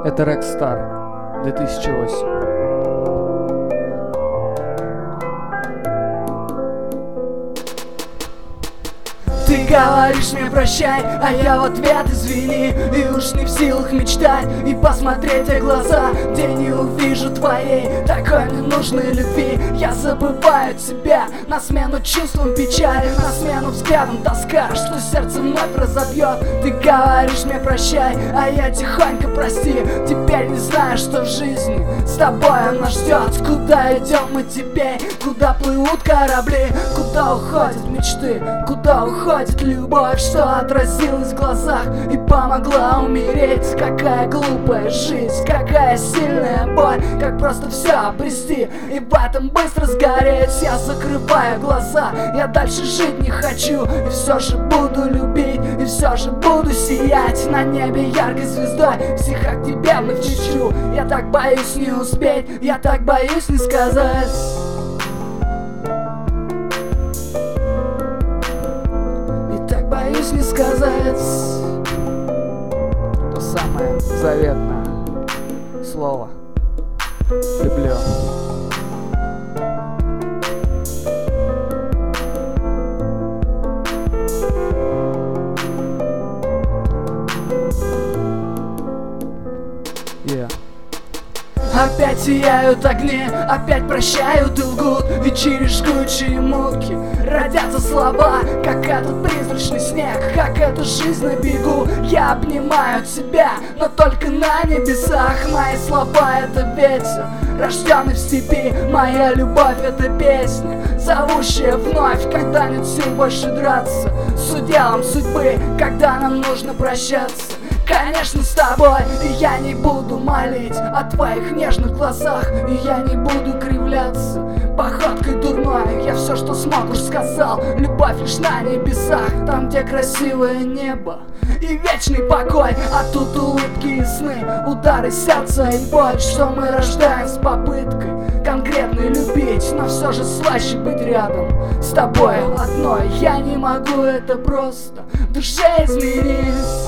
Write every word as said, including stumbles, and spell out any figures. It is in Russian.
Это Rockstar две тысячи восемь. Ты говоришь мне прощай, а я в ответ извини. И уж не в силах мечтать и посмотреть в глаза, где не увижу твоей такой ненужной любви. Я забываю тебя на смену чувствам печали, на смену взглядам тоска, что сердце вновь разобьет. Ты говоришь мне прощай, а я тихонько прости. Теперь не знаю, что в жизни с тобой она ждет. Куда идем мы теперь, куда плывут корабли, куда уходят мечты, куда уходит любовь, что отразилась в глазах и помогла умереть. Какая глупая жизнь, какая сильная боль, как просто все обрести и в этом быстро сгореть. Я закрываю глаза, я дальше жить не хочу, и все же буду любить, и все же буду сиять на небе яркой звездой, всех к тебе вновь чищу. Я так боюсь не успеть, я так боюсь не сказать. Боюсь не сказать то самое заветное слово «люблю». Yeah. Опять сияют огни, опять прощают и лгут, и через жгучие муки родятся слова, как этот призрачный снег, как эта жизнь на бегу. Я обнимаю тебя, но только на небесах. Мои слова — это ветер, рожденный в степи. Моя любовь — это песня, зовущая вновь, когда нет сил больше драться с уделом судьбы, когда нам нужно прощаться. Конечно, с тобой, и я не буду молить о твоих нежных глазах, и я не буду кривляться походкой дурной. Я все, что смог, уж сказал. Любовь лишь на небесах, там, где красивое небо и вечный покой. А тут улыбки и сны, удары сердца и боль, что мы рождаем с попыткой конкретно любить, но все же слаще быть рядом с тобой одной. Я не могу, это просто в душе изменить.